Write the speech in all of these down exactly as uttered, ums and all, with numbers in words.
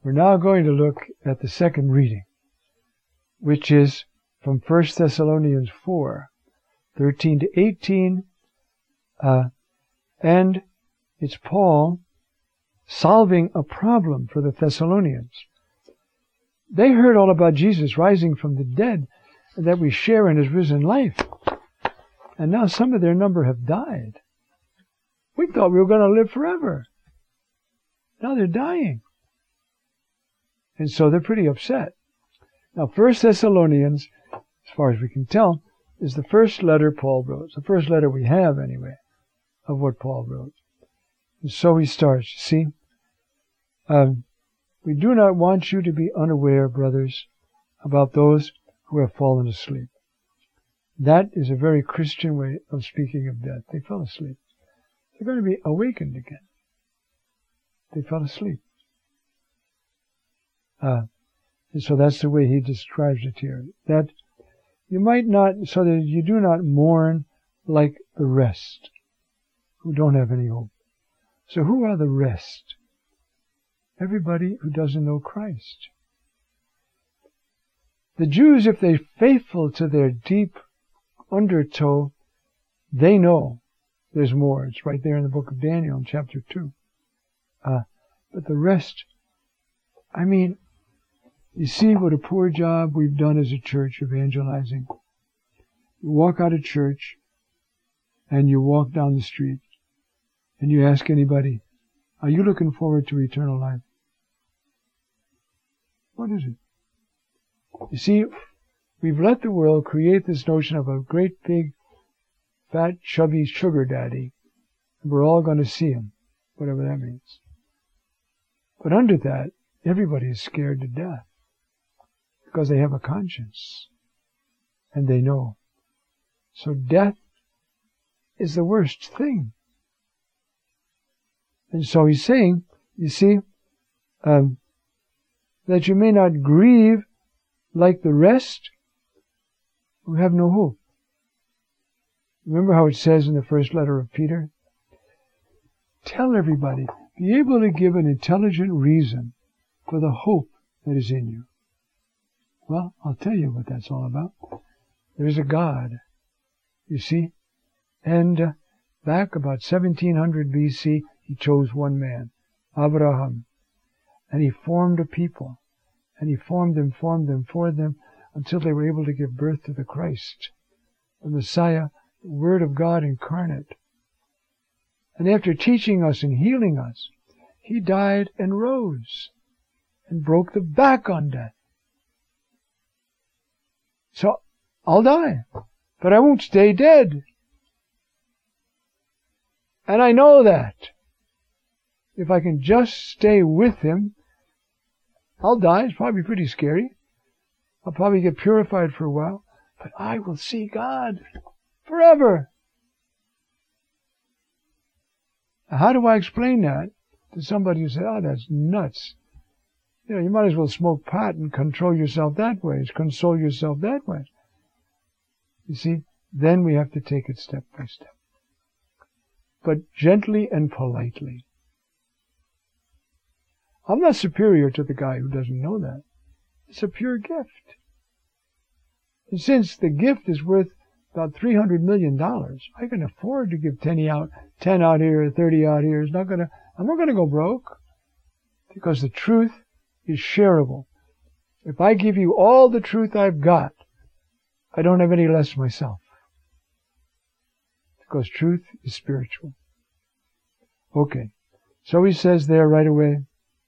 We're now going to look at the second reading, which is from First Thessalonians four, thirteen to eighteen, uh, and it's Paul solving a problem for the Thessalonians. They heard all about Jesus rising from the dead, and that we share in his risen life. And now some of their number have died. We thought we were going to live forever. Now they're dying. And so they're pretty upset. Now, First Thessalonians, as far as we can tell, is the first letter Paul wrote. It's the first letter we have, anyway, of what Paul wrote. And so he starts, you see. Um, we do not want you to be unaware, brothers, about those who have fallen asleep. That is a very Christian way of speaking of death. They fell asleep. They're going to be awakened again. They fell asleep. Uh, and so that's the way he describes it here. That you might not, so that you do not mourn like the rest who don't have any hope. So who are the rest? Everybody who doesn't know Christ. The Jews, if they're faithful to their deep undertow, they know there's more. It's right there in the book of Daniel in chapter two. Uh, but the rest, I mean, you see what a poor job we've done as a church evangelizing. You walk out of church and you walk down the street and you ask anybody, are you looking forward to eternal life? What is it? You see, we've let the world create this notion of a great big, fat, chubby sugar daddy, and we're all going to see him, whatever that means. But under that, everybody is scared to death because they have a conscience and they know. So death is the worst thing. And so he's saying, you see, um, that you may not grieve like the rest who have no hope. Remember how it says in the first letter of Peter? Tell everybody, be able to give an intelligent reason for the hope that is in you. Well, I'll tell you what that's all about. There's a God, you see, and uh, back about seventeen hundred B C, he chose one man, Abraham, and he formed a people, and he formed them, formed them, formed them, until they were able to give birth to the Christ, the Messiah, the Word of God incarnate. And after teaching us and healing us, he died and rose and broke the back on death. So I'll die, but I won't stay dead. And I know that. If I can just stay with him, I'll die. It's probably pretty scary. I'll probably get purified for a while, but I will see God forever. How do I explain that to somebody who says, oh, that's nuts? You know, you might as well smoke pot and control yourself that way, console yourself that way. You see, then we have to take it step by step. But gently and politely. I'm not superior to the guy who doesn't know that. It's a pure gift. And since the gift is worth about three hundred million dollars, I can afford to give ten out, ten out here, thirty out here. It's not gonna, I'm not going to go broke. Because the truth is shareable. If I give you all the truth I've got, I don't have any less myself. Because truth is spiritual. Okay. So he says there right away.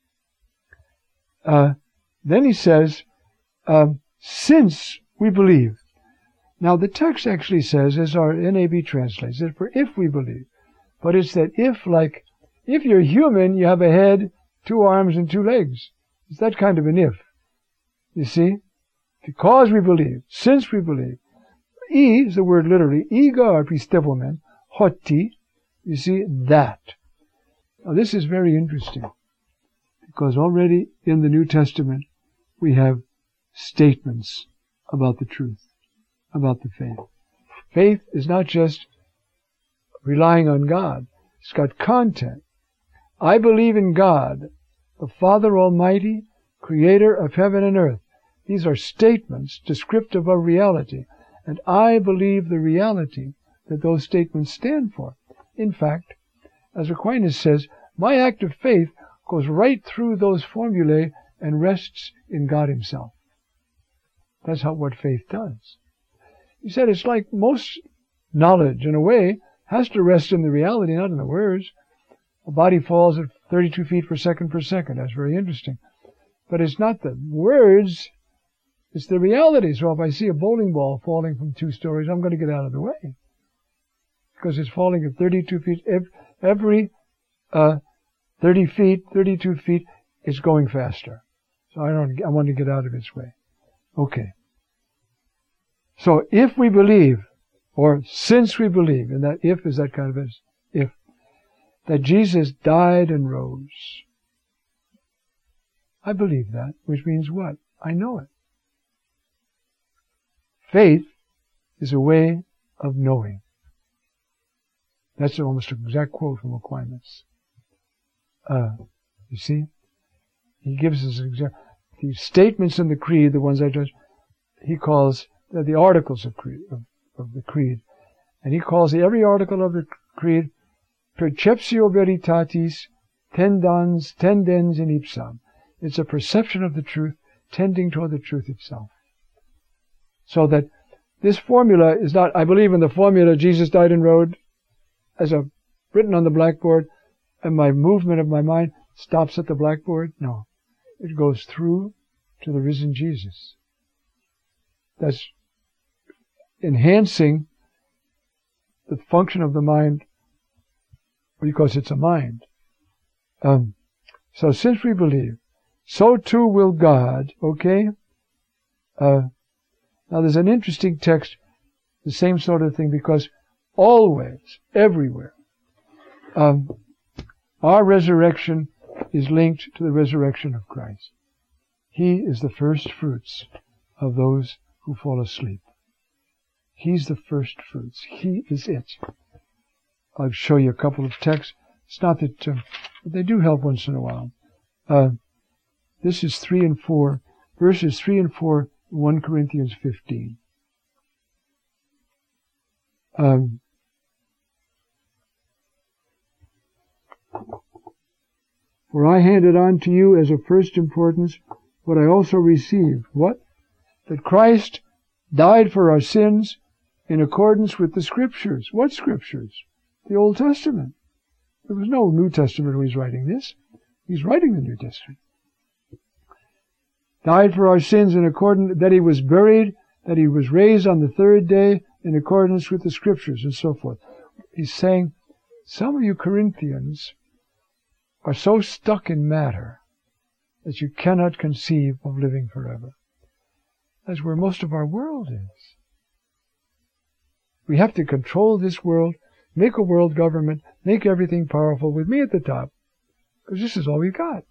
Uh, then he says, um, since we believe. Now the text actually says, as our N A B translates it, for if we believe. But it's that if, like, if you're human, you have a head, two arms, and two legs. It's that kind of an if. You see? Because we believe, since we believe. E is the word literally, ego epistepomen, hoti, you see, that. Now this is very interesting, because already in the New Testament we have statements about the truth, about the faith. Faith is not just relying on God. It's got content. I believe in God, the Father Almighty, creator of heaven and earth. These are statements descriptive of reality. And I believe the reality that those statements stand for. In fact, as Aquinas says, my act of faith goes right through those formulae and rests in God himself. That's how what faith does. He said it's like most knowledge, in a way, has to rest in the reality, not in the words. A body falls at thirty-two feet per second per second. That's very interesting. But it's not the words, it's the reality. So if I see a bowling ball falling from two stories, I'm going to get out of the way. Because it's falling at thirty-two feet. Every uh, thirty feet, thirty-two feet, it's going faster. So I don't, I want to get out of its way. Okay. So if we believe, or since we believe, and that if is that kind of a if, that Jesus died and rose, I believe that, which means what? I know it. Faith is a way of knowing. That's almost an exact quote from Aquinas. Uh, you see? He gives us exact, the statements in the creed, the ones I just, he calls the, the articles of, creed, of, of the creed. And he calls every article of the creed perceptio veritatis tendans, tendens in ipsam. It's a perception of the truth tending toward the truth itself. So that this formula is not, I believe in the formula Jesus died and rose as a written on the blackboard, and my movement of my mind stops at the blackboard. No. It goes through to the risen Jesus. That's enhancing the function of the mind because it's a mind. Um, so since we believe, so too will God, okay? Uh, now there's an interesting text, the same sort of thing, because always, everywhere, um, our resurrection is linked to the resurrection of Christ. He is the first fruits of those who fall asleep. He's the first fruits. He is it. I'll show you a couple of texts. It's not that, uh, but they do help once in a while. Uh, this is three and four, verses three and four, First Corinthians fifteen. Um, For I handed on to you as of first importance what I also received. What? That Christ died for our sins in accordance with the Scriptures. What Scriptures? The Old Testament. There was no New Testament when he's writing this. He's writing the New Testament. Died for our sins in accordance, that he was buried, that he was raised on the third day in accordance with the Scriptures, and so forth. He's saying, some of you Corinthians are so stuck in matter that you cannot conceive of living forever. That's where most of our world is. We have to control this world, make a world government, make everything powerful with me at the top, because this is all we've got.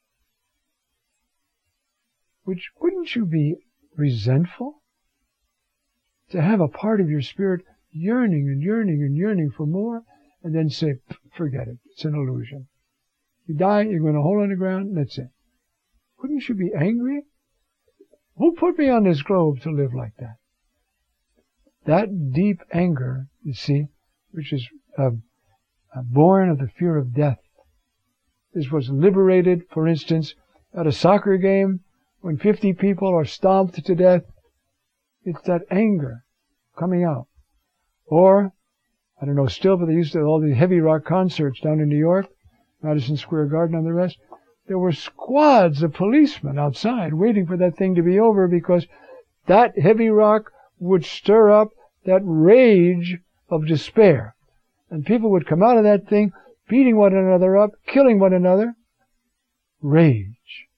Which, wouldn't you be resentful to have a part of your spirit yearning and yearning and yearning for more, and then say, forget it, it's an illusion. You die, you're going to hole in the ground, and that's it. Wouldn't you be angry? Who put me on this globe to live like that? That deep anger, you see, which is uh, uh, born of the fear of death. This was liberated, for instance, at a soccer game when fifty people are stomped to death. It's that anger coming out. Or, I don't know still, but they used to have all the heavy rock concerts down in New York, Madison Square Garden and the rest. There were squads of policemen outside waiting for that thing to be over because that heavy rock would stir up that rage of despair. And people would come out of that thing beating one another up, killing one another. Rage.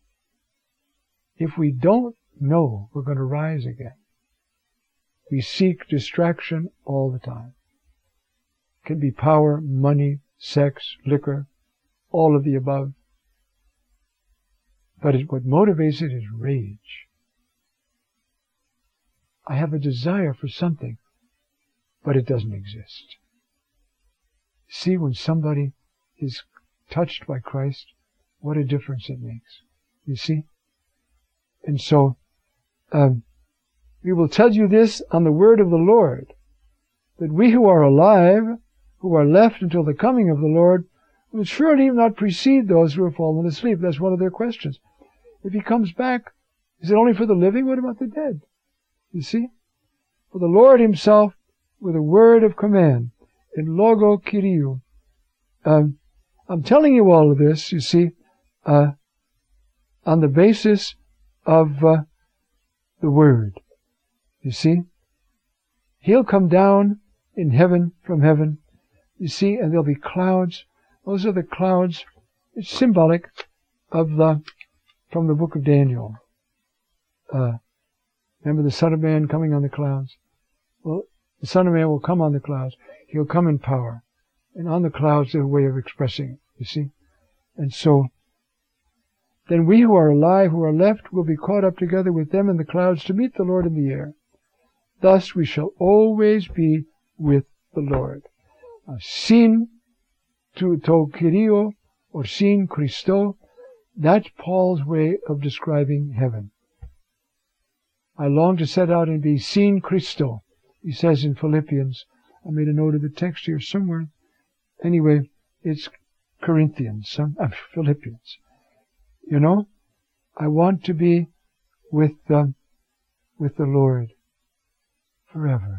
If we don't know we're going to rise again, we seek distraction all the time. It can be power, money, sex, liquor, all of the above. But it, what motivates it is rage. I have a desire for something, but it doesn't exist. See, when somebody is touched by Christ, what a difference it makes. You see? And so, um, we will tell you this on the word of the Lord, that we who are alive, who are left until the coming of the Lord, will surely not precede those who have fallen asleep. That's one of their questions. If he comes back, is it only for the living? What about the dead? You see? For the Lord himself, with a word of command, in logo kyriou. Um, I'm telling you all of this, you see, uh, on the basis of uh, the word. You see? He'll come down in heaven, from heaven, you see, and there'll be clouds. Those are the clouds. It's symbolic of the, from the book of Daniel. Uh, remember the Son of Man coming on the clouds? Well, the Son of Man will come on the clouds. He'll come in power. And on the clouds is a way of expressing it, you see? And so, then we who are alive, who are left, will be caught up together with them in the clouds to meet the Lord in the air. Thus we shall always be with the Lord. Uh, sin to, to kyrio, or sin Christo, that's Paul's way of describing heaven. I long to set out and be sin Christo, he says in Philippians. I made a note of the text here somewhere. Anyway, it's Corinthians, some, uh, Philippians. You know, I want to be with the, with the Lord forever.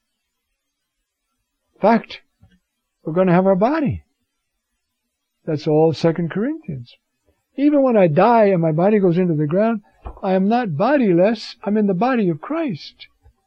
In fact, we're going to have our body. That's all Second Corinthians. Even when I die and my body goes into the ground, I am not bodiless. I'm in the body of Christ.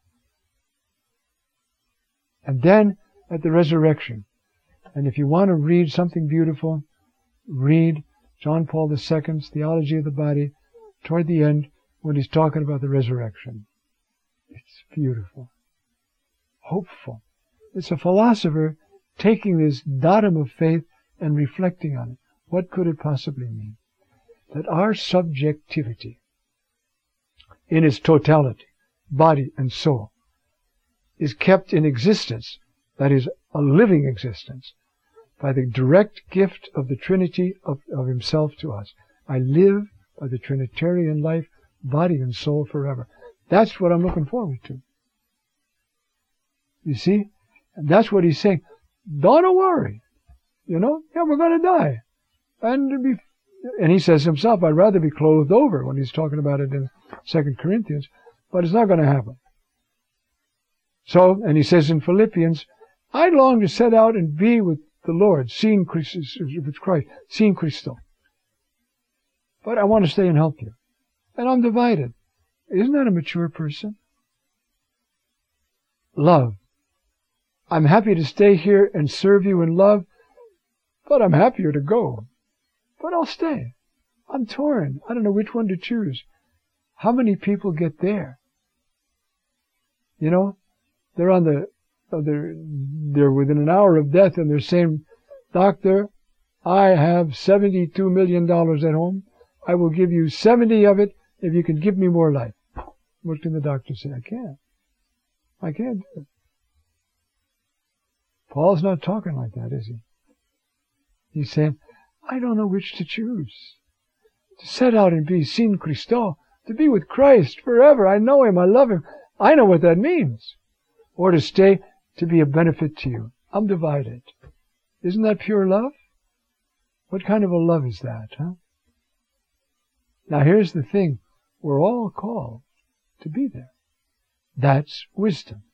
And then at the resurrection. And if you want to read something beautiful, read John Paul the Second's Theology of the Body toward the end when he's talking about the resurrection. It's beautiful. Hopeful. It's a philosopher taking this datum of faith and reflecting on it. What could it possibly mean? That our subjectivity in its totality, body and soul, is kept in existence, that is, a living existence, by the direct gift of the Trinity of, of himself to us. I live by the Trinitarian life, body and soul forever. That's what I'm looking forward to. You see? And that's what he's saying. Don't worry. You know? Yeah, we're going to die. And be, and he says himself, I'd rather be clothed over when he's talking about it in Second Corinthians, but it's not going to happen. So, and he says in Philippians, I long to set out and be with the Lord, seeing Christ, with Christ, seeing Christo. But I want to stay and help you. And I'm divided. Isn't that a mature person? Love. I'm happy to stay here and serve you in love, but I'm happier to go. But I'll stay. I'm torn. I don't know which one to choose. How many people get there? You know, they're on the, they're, they're within an hour of death and they're saying, Doctor, I have seventy-two million dollars at home. I will give you seventy of it if you can give me more life. What can the doctor say? I can't. I can't do it. Paul's not talking like that, is he? He's saying, I don't know which to choose. To set out and be sin Christo, to be with Christ forever. I know him. I love him. I know what that means. Or to stay to be a benefit to you. I'm divided. Isn't that pure love? What kind of a love is that, huh? Now here's the thing. We're all called to be there. That's wisdom.